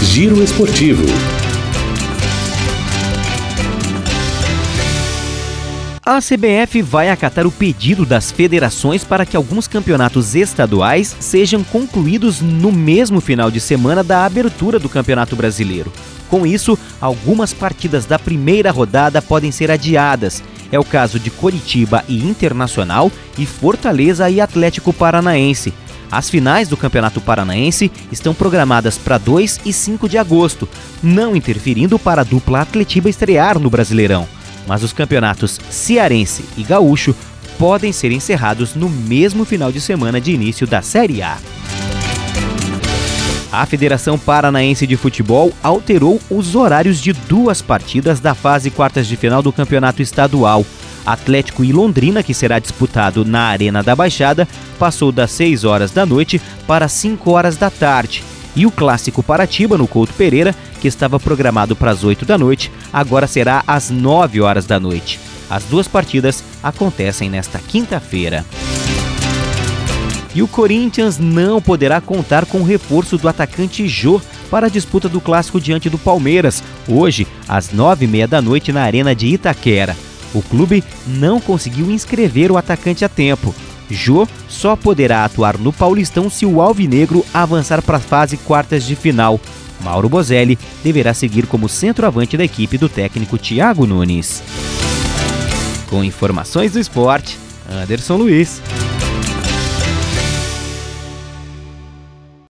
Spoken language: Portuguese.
Giro Esportivo. A CBF vai acatar o pedido das federações para que alguns campeonatos estaduais sejam concluídos no mesmo final de semana da abertura do Campeonato Brasileiro. Com isso, algumas partidas da primeira rodada podem ser adiadas. É o caso de Coritiba e Internacional e Fortaleza e Atlético Paranaense. As finais do Campeonato Paranaense estão programadas para 2 e 5 de agosto, não interferindo para a dupla Atletiba estrear no Brasileirão. Mas os campeonatos cearense e gaúcho podem ser encerrados no mesmo final de semana de início da Série A. A Federação Paranaense de Futebol alterou os horários de 2 partidas da fase quartas de final do Campeonato Estadual. Atlético e Londrina, que será disputado na Arena da Baixada, passou das 6 horas da noite para 5 horas da tarde. E o Clássico Paratiba, no Couto Pereira, que estava programado para as 8 da noite, agora será às 9 horas da noite. As 2 partidas acontecem nesta quinta-feira. E o Corinthians não poderá contar com o reforço do atacante Jô para a disputa do Clássico diante do Palmeiras, hoje, às 9h30 da noite, na Arena de Itaquera. O clube não conseguiu inscrever o atacante a tempo. Jô só poderá atuar no Paulistão se o alvinegro avançar para a fase quartas de final. Mauro Bozelli deverá seguir como centroavante da equipe do técnico Thiago Nunes. Com informações do esporte, Anderson Luiz.